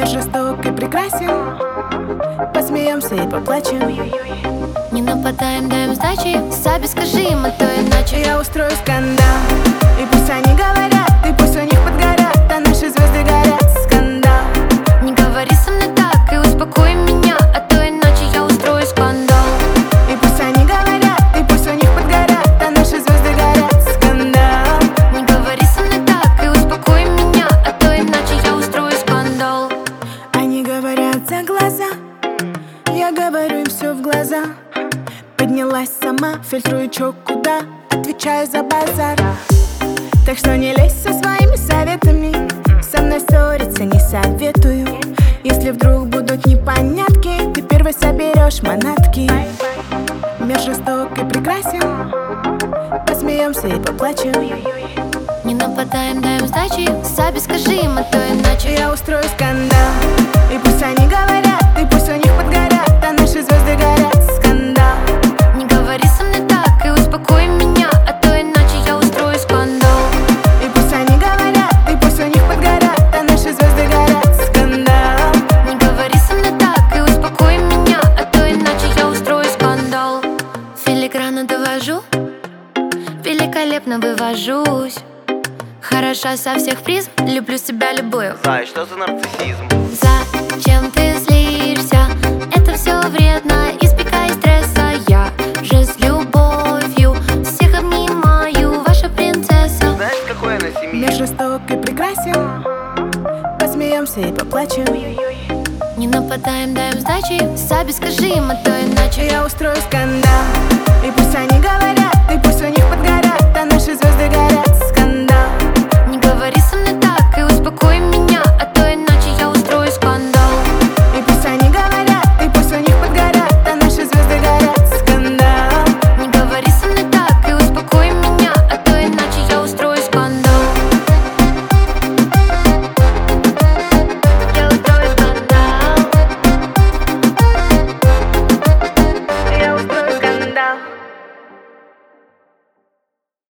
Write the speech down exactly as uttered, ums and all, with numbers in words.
Мир жесток и прекрасен, посмеемся и поплачем. Не нападаем, даем сдачи. Саби, скажи им, а то иначе Я устрою скандал, и пусть они говорят, и пусть у них подгорят, а наши звезды горят. Скандал. Не говори со мной так и успокой меня, а то иначе я устрою скандал. И пусть они говорят, и пусть у них подгорят, а наши звезды горят. Скандал. Не говори со мной так и успокой меня, а то иначе я устрою скандал. Они говорят за глаза, я говорю им все в глаза. Поднялась сама, фильтрую чё куда, отвечаю за базар. Так что не лезь со своими советами, со мной ссориться не советую. Если вдруг будут непонятки, ты первый соберешь манатки. Мир жесток и прекрасен, посмеемся и поплачем. Не нападаем, даем сдачи. Саби, скажи им, а то иначе Я устрою скандал, и пусть они говорят, и пусть у них подгорят, а наши звезды горят. Скандал. Не говори со мной так и успокой меня, а то иначе я устрою скандал. И пусть они говорят, и пусть у них подгорят, а наши звезды горят. Скандал. Не говори со мной так и успокой меня, а то иначе я устрою скандал. Филигранно довожу, великолепно вывожусь. Хороша со всех призм, люблю себя любую. Зай, что за нарциссизм? Зачем ты злишься? Это все вредно, избегай стресса. Я же с любовью всех обнимаю, ваша принцесса. Знаешь, какой она семьи? Мир жесток и прекрасен, посмеемся и поплачем. Не нападаем, даем сдачи. Саби, скажи им, а то иначе Я устрою скандал, и пусть они говорят, и пусть у них подгорят, а наши звезды